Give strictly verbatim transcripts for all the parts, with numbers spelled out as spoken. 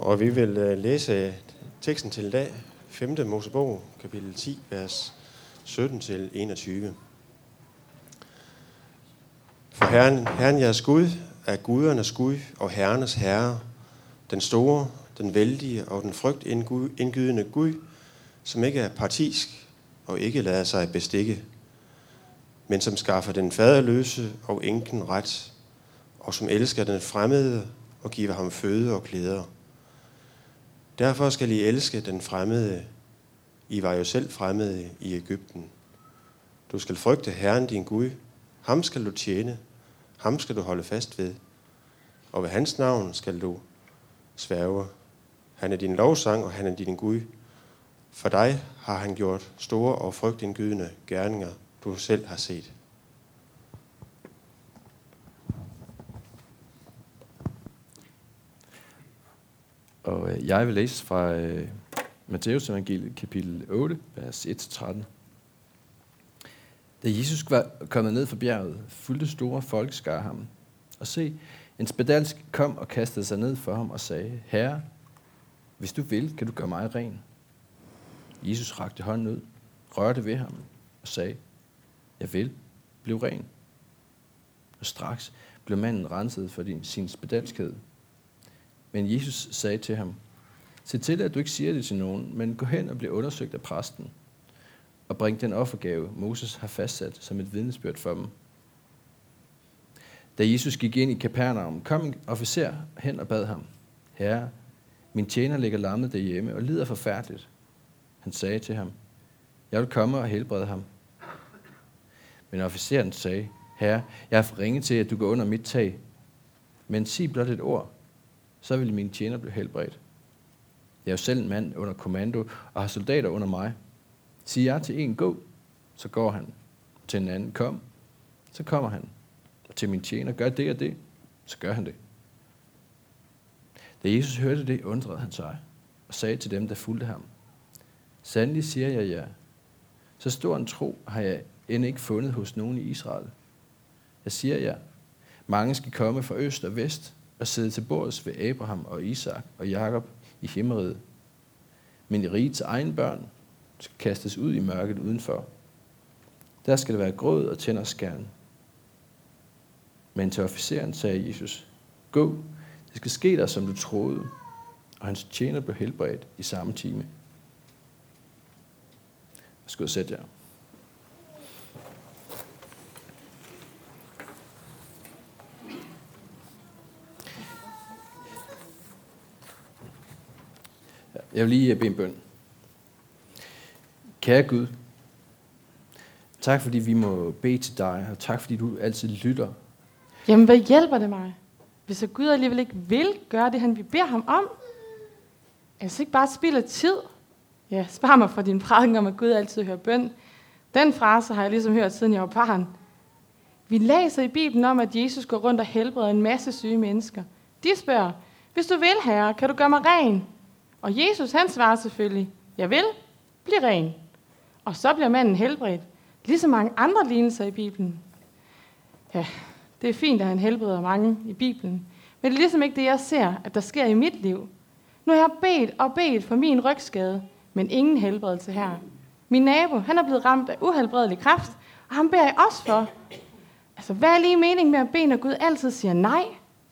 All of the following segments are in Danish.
Og vi vil læse teksten til i dag, femte Mosebog, kapitel ti, vers sytten til enogtyve. For Herren, Herren jeres Gud er gudernes Gud og herrenes herre, den store, den vældige og den frygtindgydende Gud, som ikke er partisk og ikke lader sig bestikke, men som skaffer den faderløse og enken ret, og som elsker den fremmede og giver ham føde og klæder. Derfor skal I elske den fremmede. I var jo selv fremmede i Egypten. Du skal frygte Herren din Gud. Ham skal du tjene. Ham skal du holde fast ved. Og ved hans navn skal du sværge. Han er din lovsang, og han er din Gud. For dig har han gjort store og frygtindgydende gerninger, du selv har set. Og jeg vil læse fra uh, Matteus evangeliet, kapitel otte, vers et til tretten. Da Jesus var kommet ned fra bjerget, fulgte store folkeskare ham. Og se, en spedalsk kom og kastede sig ned for ham og sagde, Herre, hvis du vil, kan du gøre mig ren. Jesus rakte hånden ud, rørte ved ham og sagde, jeg vil, bliv ren. Og straks blev manden renset for din, sin spedalskhed. Men Jesus sagde til ham, se til, at du ikke siger det til nogen, men gå hen og bliv undersøgt af præsten, og bring den offergave, Moses har fastsat som et vidnesbyrd for dem. Da Jesus gik ind i Kapernaum, kom en officer hen og bad ham, Herre, min tjener ligger lammet derhjemme og lider forfærdeligt. Han sagde til ham, jeg vil komme og helbrede ham. Men officeren sagde, Herre, jeg er for ringe til, at du går under mit tag, men sig blot et ord, så vil min tjener blive helbredt. Jeg er jo selv en mand under kommando og har soldater under mig. Siger jeg til en, gå, så går han. Til en anden, kom, så kommer han. Og til min tjener, gør det og det, så gør han det. Da Jesus hørte det, undrede han sig og sagde til dem, der fulgte ham, sandelig siger jeg jer, så stor en tro har jeg end ikke fundet hos nogen i Israel. Jeg siger jer, mange skal komme fra øst og vest og sidde til bords ved Abraham og Isak og Jakob i himmeriget. Men i rigets egen børn skal kastes ud i mørket udenfor. Der skal det være gråd og tænderskærn. Men til officeren sagde Jesus, gå, det skal ske dig, som du troede. Og hans tjener blev helbredt i samme time. Værsgo, sæt jer. Jeg vil lige bede en bøn. Kære Gud, tak fordi vi må bede til dig, og tak fordi du altid lytter. Jamen, hvad hjælper det mig, hvis så Gud alligevel ikke vil gøre det, han vi beder ham om? Altså ikke bare spilder tid. Ja, spar mig for din prædiken om, at Gud altid hører bøn. Den frase har jeg ligesom hørt, siden jeg var barn. Vi læser i Bibelen om, at Jesus går rundt og helbreder en masse syge mennesker. De spørger, hvis du vil, Herre, kan du gøre mig ren? Og Jesus, han svarer selvfølgelig, jeg vil, bliv ren. Og så bliver manden helbredt, ligesom mange andre lignelser i Bibelen. Ja, det er fint, at han helbreder mange i Bibelen, men det er ligesom ikke det, jeg ser, at der sker i mit liv. Nu har jeg bedt og bedt for min rygskade, men ingen helbredelse her. Min nabo, han er blevet ramt af uhelbredelig kræft, og ham beder jeg også for. Altså, hvad er lige meningen med at bede, når Gud altid siger nej?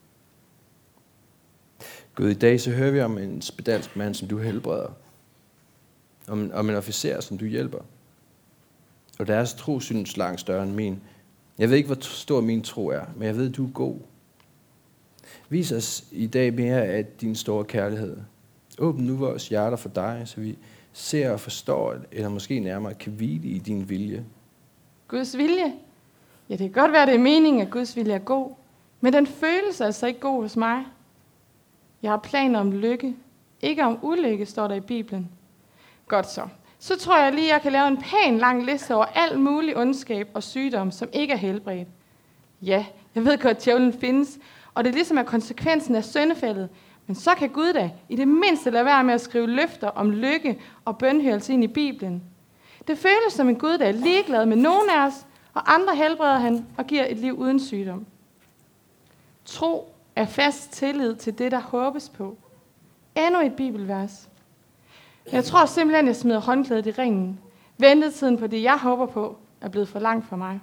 Gud, i dag så hører vi om en spedalsk mand, som du helbreder. Om, om en officer, som du hjælper. Og deres tro synes langt større end min. Jeg ved ikke, hvor stor min tro er, men jeg ved, at du er god. Vis os i dag mere af din store kærlighed. Åbn nu vores hjerter for dig, så vi ser og forstår, eller måske nærmere kan hvile i din vilje. Guds vilje? Ja, det kan godt være, det er meningen, at Guds vilje er god, men den føles altså ikke god hos mig. Jeg har planer om lykke, ikke om ulykke, står der i Bibelen. Godt så. Så tror jeg lige, jeg kan lave en pæn lang liste over alt mulig ondskab og sygdom, som ikke er helbredt. Ja, jeg ved godt, at djævlen findes, og det er ligesom er konsekvensen af syndefaldet. Men så kan Gud da i det mindste lade være med at skrive løfter om lykke og bønhørelse ind i Bibelen. Det føles som en Gud, der er ligeglad med nogen af os, og andre helbreder han og giver et liv uden sygdom. Tro er fast tillid til det, der håbes på. endnu et bibelvers. Jeg tror simpelthen, jeg smider håndklædet i ringen. Ventetiden på det, jeg håber på, er blevet for langt for mig.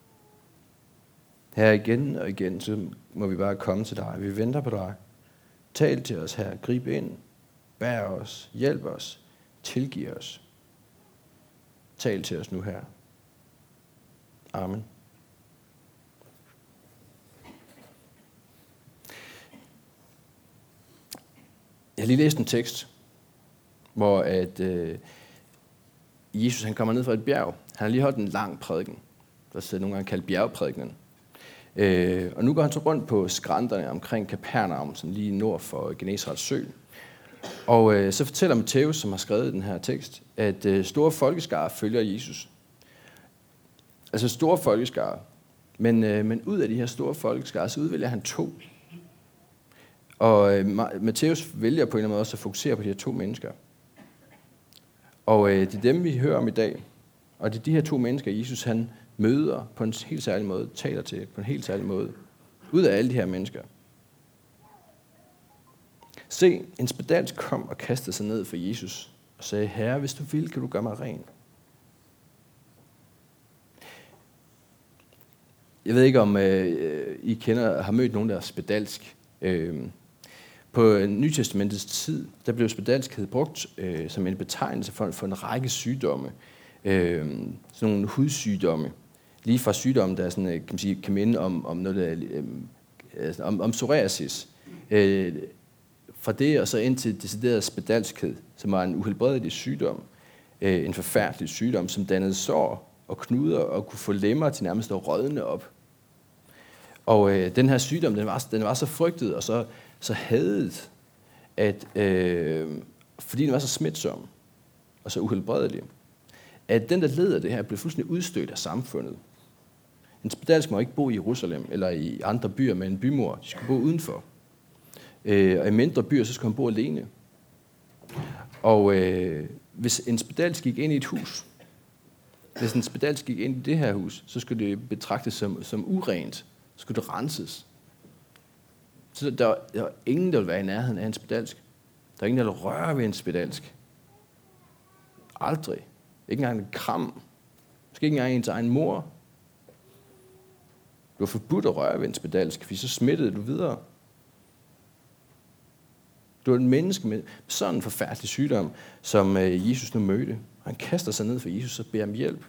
Her igen og igen, så må vi bare komme til dig. Vi venter på dig. Tal til os her. Grib ind. Bær os. Hjælp os. Tilgiv os. Tal til os nu her. Amen. Jeg har lige læst en tekst, hvor at, øh, Jesus han kommer ned fra et bjerg. Han har lige holdt en lang prædiken, der er nogle gange kaldt bjergprædikenen. Øh, og nu går han så rundt på skrænterne omkring Kapernaum, sådan lige nord for Genesarets sø. Og øh, så fortæller Matthæus, som har skrevet den her tekst, at øh, store folkeskarer følger Jesus. Altså store folkeskarer. Men, øh, men ud af de her store folkeskarer, så udvælger han to. Og øh, Matthæus vælger på en eller anden måde også at fokusere på de her to mennesker. Og øh, det er dem, vi hører om i dag. Og det er de her to mennesker, Jesus han møder på en helt særlig måde, taler til på en helt særlig måde. Ud af alle de her mennesker. Se, en spedalsk kom og kastede sig ned for Jesus og sagde, Herre, hvis du vil, kan du gøre mig ren. Jeg ved ikke, om øh, I kender, har mødt nogen, der er spedalsk. Øh, på Nytestamentets tid, der blev spedalskhed brugt øh, som en betegnelse for, for en række sygdomme. Øh, sådan nogle hudsygdomme. Lige fra sygdomme, der sådan, kan, man sige, kan minde om, om, noget, der, øh, om, om psoriasis. Øh, fra det og så ind til decideret spedalskhed, som var en uhelbredelig sygdom. Øh, en forfærdelig sygdom, som dannede sår og knuder og kunne få lemmer til nærmest at rådne op. Og øh, den her sygdom, den var, den var så frygtet og så, så hadet, at øh, fordi den var så smitsom og så uhelbredelig, at den, der led af det her, blev fuldstændig udstødt af samfundet. En spedalsk må ikke bo i Jerusalem eller i andre byer med en bymur. De skulle bo udenfor. Øh, og i mindre byer, så skulle han bo alene. Og øh, hvis en spedalsk gik ind i et hus, hvis en spedalsk gik ind i det her hus, så skulle det betragtes som, som urent. Så skulle det renses. Så der var, der var ingen, der ville være i nærheden af en spedalsk. Der var ingen, der ville røre ved en spedalsk. Aldrig. Ikke engang en kram. Måske ikke engang ens egen mor. Du var forbudt at røre ved en spedalsk, fordi så smittede du videre. Du var et menneske med sådan en forfærdelig sygdom, som Jesus nu mødte. Han kaster sig ned for Jesus og beder om hjælp.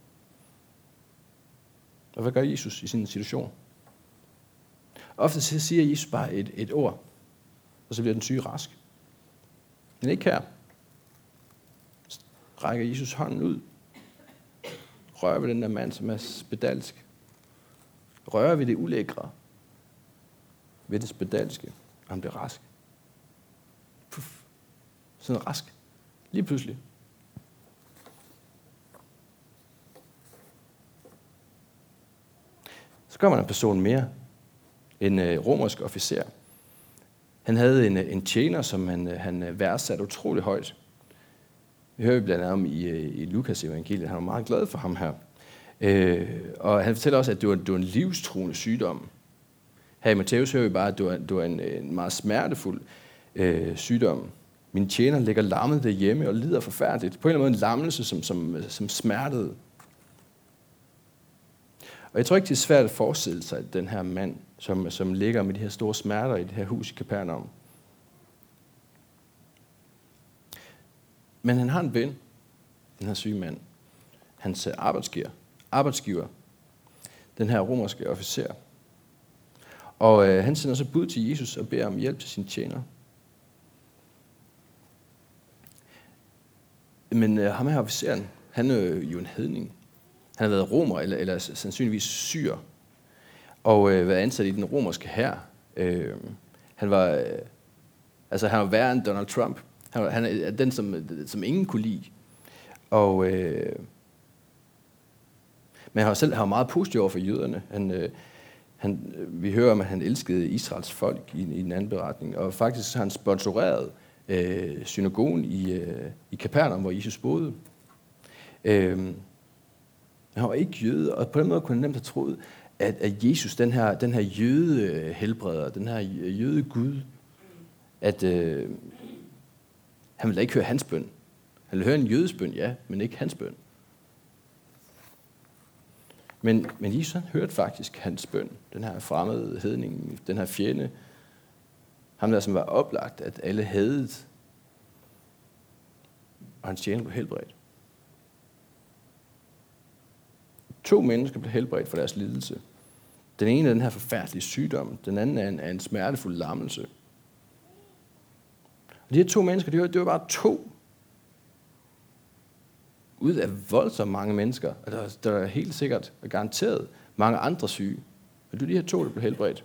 Og hvad gør Jesus i sin situation? Ofte så siger Jesus bare et, et ord, og så bliver den syge rask. Men ikke her. Rækker Jesus hånden ud. Rører ved den der mand, som er spedalsk. Rører ved det ulækre. Ved det spedalske. Og han bliver rask. Puff. Sådan rask. Lige pludselig. Så kommer der en person mere. En øh, romersk officer. Han havde en, en tjener, som han, han værdsatte utrolig højt. Vi hører blandt andet om i, i Lukas evangeliet. Han var meget glad for ham her. Øh, og han fortæller også, at det var, det var en livstruende sygdom. Her i Matthæus hører vi bare, at det var, det var en, en meget smertefuld øh, sygdom. Min tjener ligger lammet derhjemme og lider forfærdeligt. På en eller anden måde en lammelse, som, som, som smertede. Og jeg tror ikke, det er svært at forestille sig, at den her mand, som, som ligger med de her store smerter i det her hus i Kapernaum. Men han har en ven, den her syge mand. Hans arbejdsgiver, arbejdsgiver den her romerske officer. Og øh, han sender så bud til Jesus og beder om hjælp til sin tjener. Men øh, ham her officeren, han er jo en hedning. Han har været romer, eller, eller sandsynligvis syr, og øh, været ansat i den romerske hær. Øh, han var, øh, altså han var værre end Donald Trump. Han, var, han er den, som, som ingen kunne lide. Og, øh, men han var selv han var meget positiv over for jøderne. Han, øh, han, vi hører om, at han elskede Israels folk i, i en anden beretning, og faktisk har han sponsoreret øh, synagogen i, øh, i Kapernaum, hvor Jesus boede. Øh, Han var ikke jøde, og på den måde kunne han nemt have troet, at, at Jesus, den her, den her jøde helbreder, den her jøde Gud, at, øh, Han ville ikke høre hans bøn. Han ville høre en jødes bøn, ja, men ikke hans bøn. Men, men Jesus han hørte faktisk hans bøn. Den her fremmede hedning, den her fjende. Ham der, som var oplagt, at alle hadede. Og hans tjener blev helbredt. To mennesker blev helbredt for deres lidelse. Den ene er den her forfærdelige sygdom. Den anden er en, er en smertefuld lammelse. Og de her to mennesker, det var, det var bare to ud af voldsomt mange mennesker. Og der, der er helt sikkert og garanteret mange andre syge. Men det er de her to, der blev helbredt.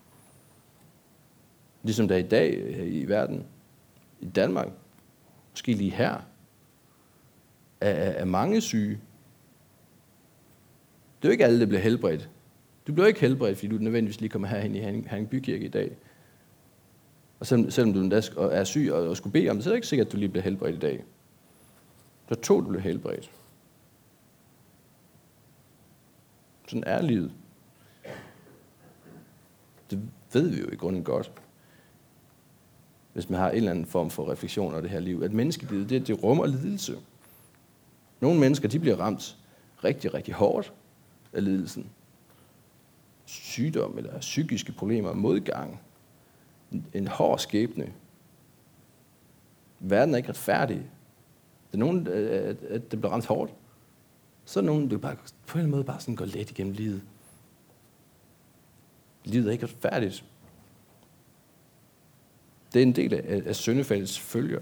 Ligesom der i dag i verden, i Danmark, måske lige her, er, er mange syge. Det er jo ikke alle, der bliver helbredt. Du bliver ikke helbredt, fordi du nødvendigvis lige kommer herhen i Herning Bykirke i dag. Og selvom, selvom du endda er syg og, og skulle bede om det, så er det ikke sikkert, at du lige bliver helbredt i dag. Der er to, der bliver helbredt. Sådan er livet. Det ved vi jo i grunden godt. Hvis man har en eller anden form for refleksion af det her liv. At menneskelivet, det, det rummer lidelse. Nogle mennesker, de bliver ramt rigtig, rigtig hårdt af lidelsen. Sygdom eller psykiske problemer, modgang. En, en hård skæbne. Verden er ikke retfærdig. Det er nogen, at, at det bliver ramt hårdt. Så er nogen, der bare, på en eller anden måde bare sådan går let igennem livet. Livet er ikke retfærdigt. Det er en del af, af syndefaldets følger.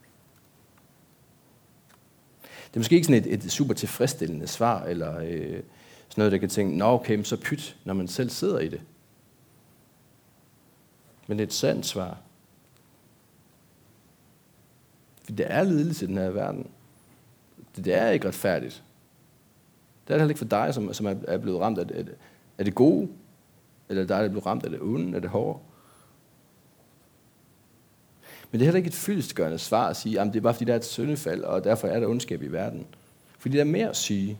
Det er måske ikke sådan et, et super tilfredsstillende svar, eller øh, sådan noget, der kan tænke, nå okay, så pyt, når man selv sidder i det. Men det er et sandt svar. For det er lidelse i den her verden. Det, det er ikke retfærdigt. Det er det heller ikke for dig, som, som er blevet ramt af det, af det gode, eller dig, der er blevet ramt af det onde, af det hårde. Men det er heller ikke et fyldestgørende svar at sige, at det er bare fordi, der er et syndefald, og derfor er der ondskab i verden. Fordi der er mere at sige.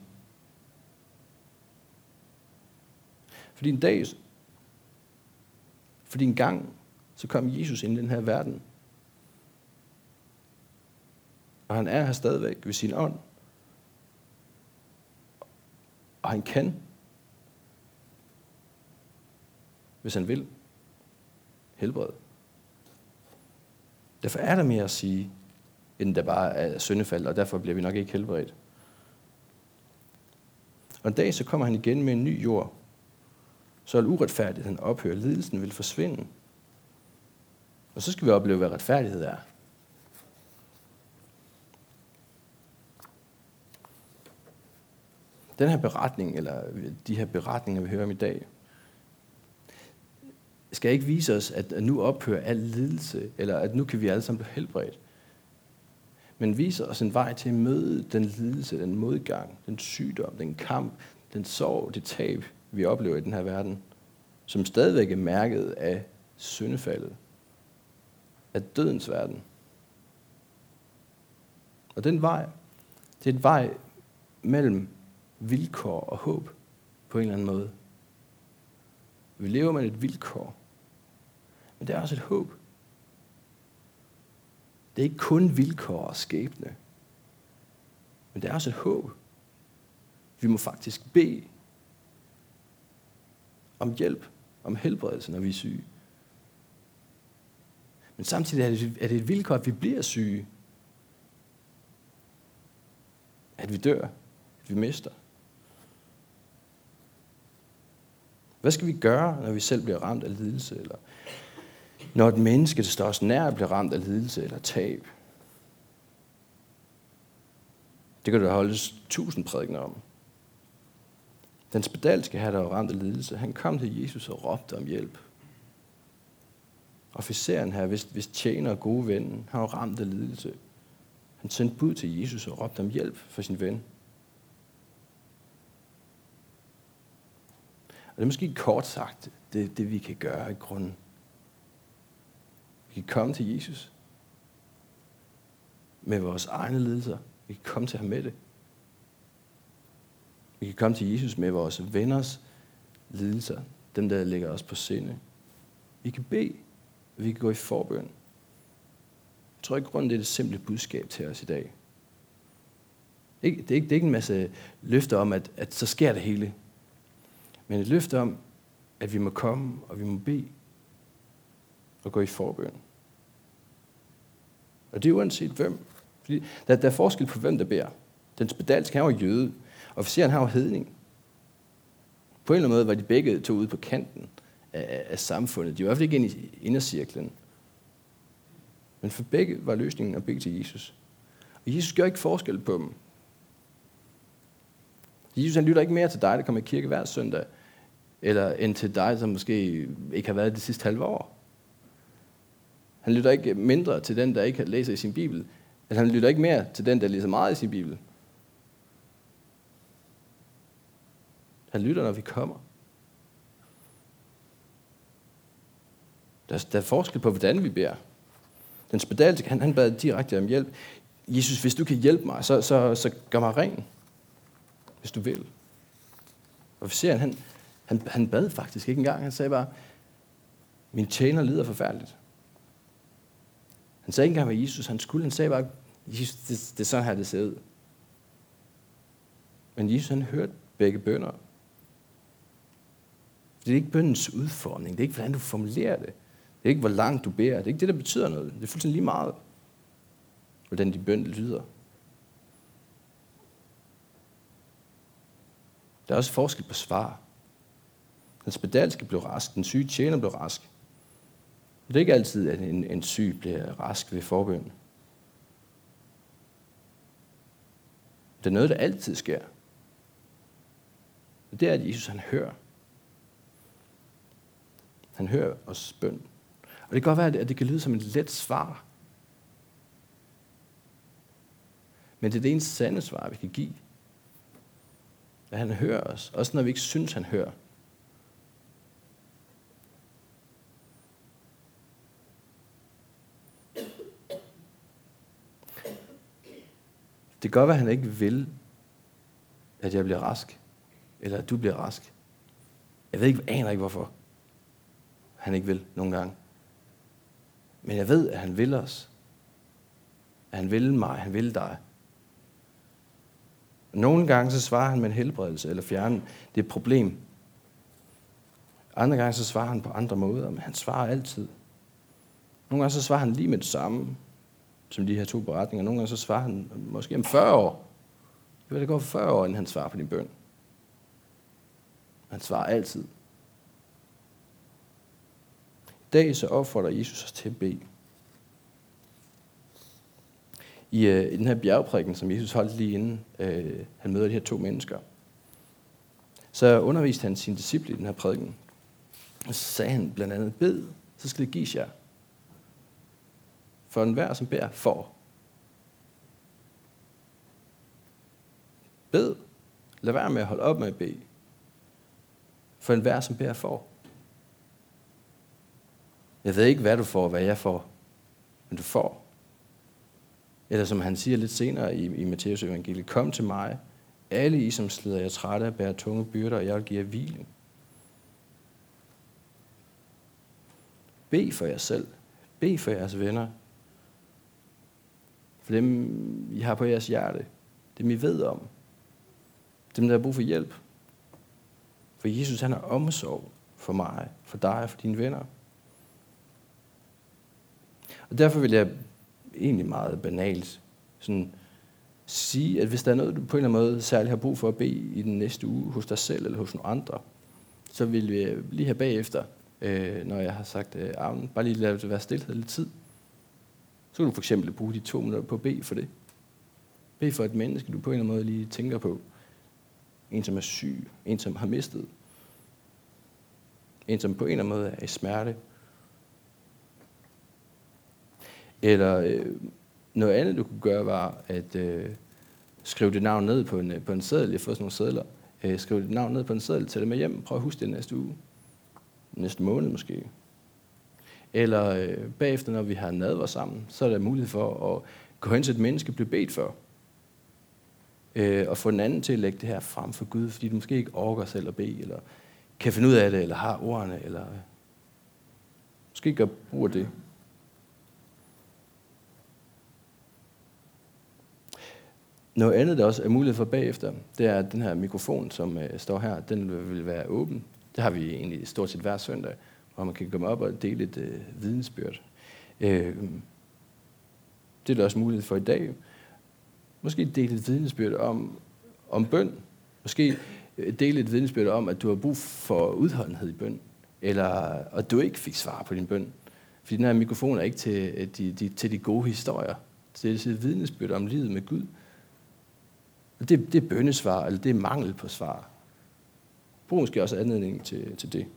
Fordi en dag, fordi en gang, så kom Jesus ind i den her verden. Og han er her stadigvæk ved sin ånd. Og han kan, hvis han vil, helbrede. Derfor er der mere at sige, end der bare er syndefald, og derfor bliver vi nok ikke helbredt. Og en dag så kommer han igen med en ny jord. Så vil uretfærdigheden ophøre, lidelsen vil forsvinde. Og så skal vi opleve, hvad retfærdighed er. Den her beretning, eller de her beretninger, vi hører om i dag, skal ikke vise os, at nu ophører al lidelse, eller at nu kan vi alle sammen blive helbredt. Men viser os en vej til at møde den lidelse, den modgang, den sygdom, den kamp, den sorg, det tab, vi oplever i den her verden, som stadigvæk er mærket af syndefaldet, af dødens verden. Og den vej, det er et vej mellem vilkår og håb på en eller anden måde. Vi lever med et vilkår, men det er også et håb. Det er ikke kun vilkår og skæbne, men det er også et håb. Vi må faktisk bede om hjælp, om helbredelse, når vi er syge. Men samtidig er det et vilkår, at vi bliver syge. At vi dør, at vi mister. Hvad skal vi gøre, når vi selv bliver ramt af lidelse, eller når et menneske, der står os nær, bliver ramt af lidelse eller tab? Det kan der holdes tusind prædikener om. Den spedalske her, der var ramt af lidelse, han kom til Jesus og råbte om hjælp. Officeren her, hvis, hvis tjener og gode ven, han var ramt af lidelse. Han sendte bud til Jesus og råbte om hjælp for sin ven. Og det er måske kort sagt, det, det vi kan gøre i grunden. Vi kan komme til Jesus med vores egne lidelser. Vi kan komme til ham med det. Vi kan komme til Jesus med vores venners lidelser, dem der ligger os på sinde. Vi kan bede, vi kan gå i forbøn. Jeg tror ikke, grunden det er det simple budskab til os i dag. Ikke, det, er ikke, det er ikke en masse løfter om, at, at så sker det hele. Men et løfte om, at vi må komme, og vi må bede, og gå i forbøn. Og det er uanset hvem. Fordi der, der er forskel på, hvem der beder. Den spedalske, han var jøde. Officeren, han var hedning. På en eller anden måde var de begge to ude på kanten af, af samfundet. De var i hvert fald ikke inde i indercirklen. Men for begge var løsningen at bede til Jesus. Og Jesus gør ikke forskel på dem. Jesus han lytter ikke mere til dig, der kommer i kirke hver søndag, eller end til dig, som måske ikke har været det sidste halve år. Han lytter ikke mindre til den, der ikke læser i sin bibel, eller han lytter ikke mere til den, der læser meget i sin bibel. Han lytter, når vi kommer. Der er, der er forskel på, hvordan vi beder. Den spedalske, han, han bad direkte om hjælp. Jesus, hvis du kan hjælpe mig, så, så, så gør mig ren. Hvis du vil. Officeren, han, han, han bad faktisk ikke engang. Han sagde bare, min tjener lider forfærdeligt. Han sagde ikke engang, hvad Jesus han skulle. Han sagde bare, Jesus, det, det er sådan her, det ser ud. Men Jesus, han hørte begge bønner. Det er ikke bønnens udformning. Det er ikke, hvordan du formulerer det. Det er ikke, hvor langt du beder. Det er ikke det, der betyder noget. Det er fuldstændig lige meget, hvordan de bøn lyder. Der er også forskel på svar. Den spedalske blev rask. Den syge tjener blev rask. Det er ikke altid, at en, en syg bliver rask ved forbøn. Det er noget, der altid sker. Og det er, at Jesus han hører. Han hører os bøn. Og det kan godt være, at det kan lyde som et let svar. Men det er det eneste sande svar, vi kan give. At han hører os. Også når vi ikke synes, han hører. Det kan godt være, at han ikke vil, at jeg bliver rask. Eller at du bliver rask. Jeg ved ikke, jeg aner ikke, hvorfor han ikke vil nogle gange. Men jeg ved, at han vil os. At han vil mig, han vil dig. Og nogle gange så svarer han med en helbredelse eller fjerner det problem. Andre gange så svarer han på andre måder, men han svarer altid. Nogle gange så svarer han lige med det samme, som de her to beretninger. Nogle gange så svarer han måske om fyrre år. Det vil det gå for fyrre år, inden han svarer på din bøn. Han svarer altid. I dag så opfordrer Jesus os til at bede. I, øh, I den her bjergprædiken, som Jesus holdt lige inden øh, han møder de her to mennesker, så underviste han sine disciple i den her prædiken. Og så sagde han blandt andet, bed, så skal det gives jer. For enhver, som beder, får. Bed. Lad være med at holde op med at bede. For enhver, som beder, får. Jeg ved ikke, hvad du får, hvad jeg får, men du får. Eller som han siger lidt senere i, i Matteus evangeliet, kom til mig, alle I, som slider jer trætte og bærer tunge byrder, og jeg vil give jer hvile. Bed for jer selv. Bed for jeres venner. For dem, I har på jeres hjerte. Dem, I ved om. Dem, der har brug for hjælp. For Jesus, han har omsorg for mig, for dig og for dine venner. Og derfor vil jeg egentlig meget banalt sådan sige, at hvis der er noget, du på en eller anden måde særligt har brug for at bede i den næste uge hos dig selv eller hos nogle andre, så vil vi lige her bagefter, øh, når jeg har sagt øh, amen, bare lige lade det være stillhed lidt tid. Så kan du for eksempel bruge de to minutter på at bede for det. Bed for et menneske, du på en eller anden måde lige tænker på. En, som er syg. En, som har mistet. En, som på en eller anden måde er i smerte. Eller øh, noget andet, du kunne gøre, var at øh, skrive dit navn ned på en, på en seddel. Jeg har fået sådan nogle sedler. Øh, skrive dit navn ned på en seddel, tag det med hjem. Prøv at huske det næste uge. Næste måned måske. Eller øh, bagefter, når vi har nadver sammen, så er der mulighed for at gå hen til et menneske og blive bedt for. Øh, og få den anden til at lægge det her frem for Gud, fordi du måske ikke orker selv at bede, eller kan finde ud af det, eller har ordene, eller øh, måske gør brug af det. Noget andet, der også er mulighed for bagefter, det er, at den her mikrofon, som øh, står her, den vil være åben. Det har vi egentlig stort set hver søndag, hvor man kan komme op og dele et øh, vidensbyrd. Øh, det er der også mulighed for i dag. Måske dele et vidensbyrd om, om bøn. Måske dele et vidensbyrd om, at du har brug for udholdenhed i bøn. Eller at du ikke fik svar på din bøn. Fordi den her mikrofon er ikke til de, de, til de gode historier. Det er et vidnesbyrd om livet med Gud. Og det, det er bønnesvar, eller det er mangel på svar. Brug måske også anledning til, til det.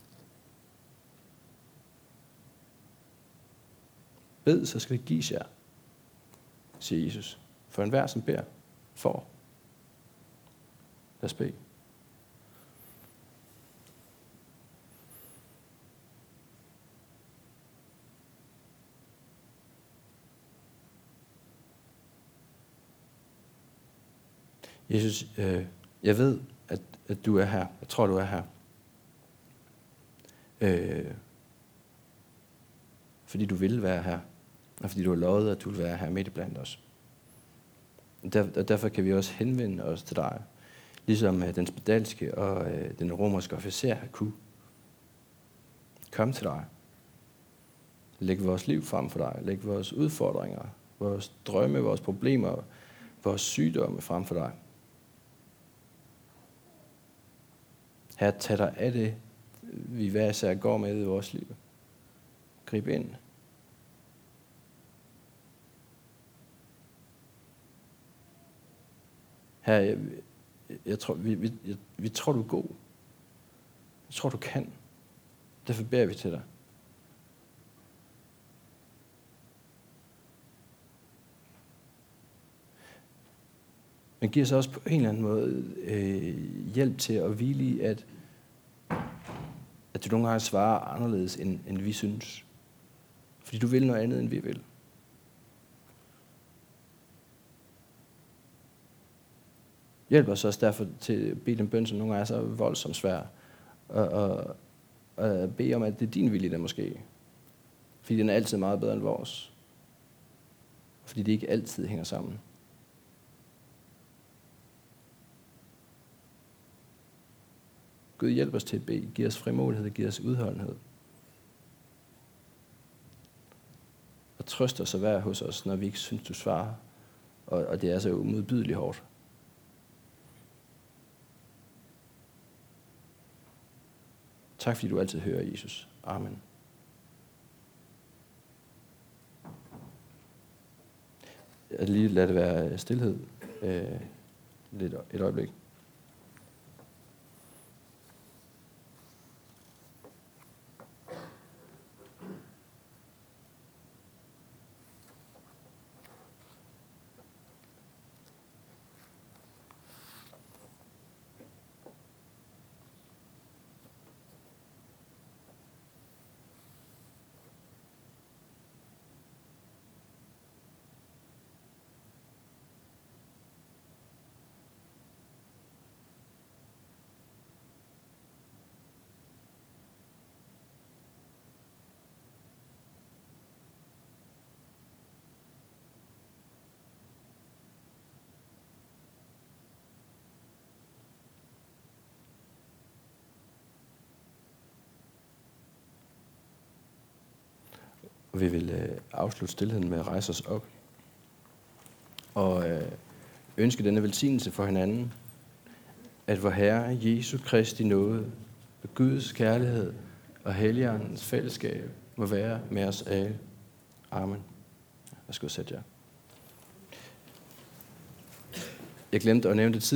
Bed, så skal det gives jer, siger Jesus. For enhver, som beder, får. Lad os bede. Jesus, øh, jeg ved, at, at du er her. Jeg tror, du er her. Øh, fordi du vil være her. Og fordi du har lovet, at du vil være her midt blandt os. Og, der, og derfor kan vi også henvende os til dig. Ligesom øh, den spedalske og øh, den romerske officer kunne. Kom til dig. Læg vores liv frem for dig. Læg vores udfordringer, vores drømme, vores problemer, vores sygdomme frem for dig. Her tag dig af det, vi hver især går med i vores liv. Grib ind. Her, jeg, jeg tror, vi, vi, jeg, vi tror, du er god. Jeg tror, du kan. Derfor beder vi til dig. Men giver os også på en eller anden måde øh, hjælp til at hvile i, at, at du nogle gange svarer anderledes, end, end vi synes. Fordi du vil noget andet, end vi vil. Hjælp os også derfor til at bede den bøn, som nogle gange er så voldsomt svær. Og, og, og bede om, at det er din vilje, der måske. Fordi den er altid meget bedre end vores. Fordi det ikke altid hænger sammen. Gud, hjælp os til at bede. Giv os frimodighed, giv os udholdenhed. Og trøst os at være hos os, når vi ikke synes, du svarer. Og, og det er så umodbydeligt hårdt. Tak fordi du altid hører, Jesus. Amen. Jeg lige lad det være stilhed øh, lidt, et øjeblik. Og vi vil øh, afslutte stilheden med at rejse os op og øh, ønske denne velsignelse for hinanden, at vor Herre Jesu Kristi nåde, og Guds kærlighed og Helligåndens fællesskab må være med os alle. Amen. Værsgo, sæt jer. Jeg glemte at nævne det tidligere.